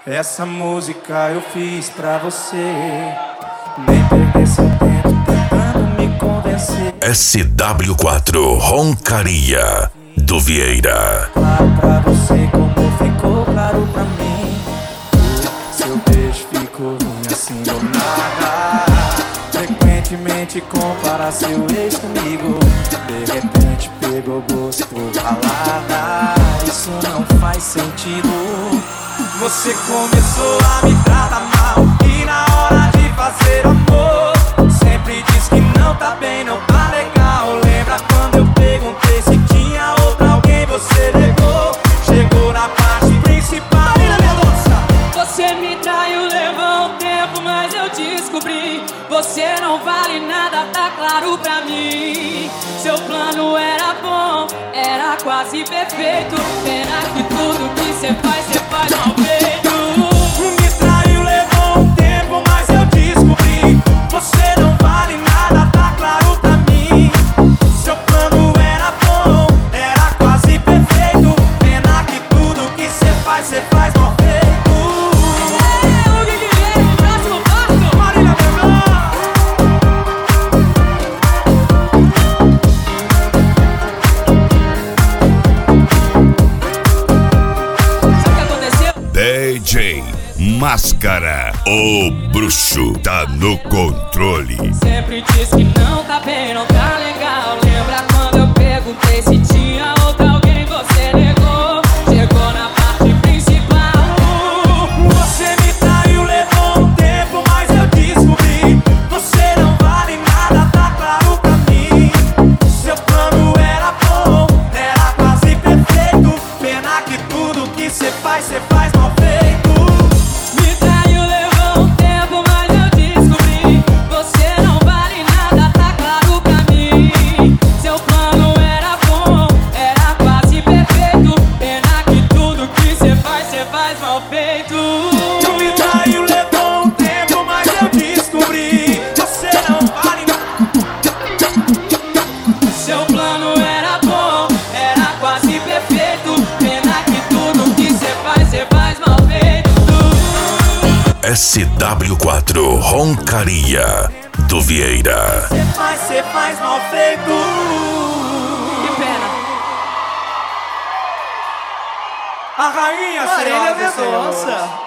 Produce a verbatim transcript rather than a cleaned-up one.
Essa música eu fiz pra você. Nem perder seu tempo tentando me convencer. S W quatro Roncaria do Vieira. Claro pra você como ficou claro pra mim. Seu beijo ficou ruim assim do nada. Frequentemente compara seu ex comigo. De repente pegou gosto por balada. Isso não faz sentido. Você começou a me tratar mal e na hora de fazer amor sempre diz que não tá bem, não tá legal. Lembra quando eu perguntei se tinha outra alguém, você negou. Chegou na parte principal. Você me traiu, levou um tempo, mas eu descobri. Você não vale nada, tá claro pra mim. Seu plano era bom, era quase perfeito. Pena que tudo que cê faz, cê faz mal feito. Me traiu, levou um tempo, mas eu descobri. Você não vale nada, tá claro pra mim. Seu plano era bom, era quase perfeito. Pena que tudo que cê faz, cê faz mal feito. D J Máscara, o bruxo tá no controle. Sempre diz que não tá bem, não tá legal. Lembra quando eu perguntei se tinha outra alguém, você negou. Chegou na parte principal. Você me traiu, levou um tempo, mas eu descobri. Você não vale nada, tá claro pra mim. Seu plano era bom, era quase perfeito. Pena que tudo que cê faz, cê faz mal feito. Me traiu, levou um tempo, mas eu descobri. Você não vale nada, tá claro pra mim. Seu plano era bom, era quase perfeito. Pena que tudo que cê faz, cê faz mal feito. Tu me traiu, levou um tempo, mas eu descobri. Você não vale nada. Seu plano era bom, era quase perfeito. Pena que tudo que cê faz, cê faz mal feito. S W quatro Roncaria do Vieira. Cê faz, cê faz mal feito. Que pena. A rainha, Marília senhoras e Mendonça. senhores.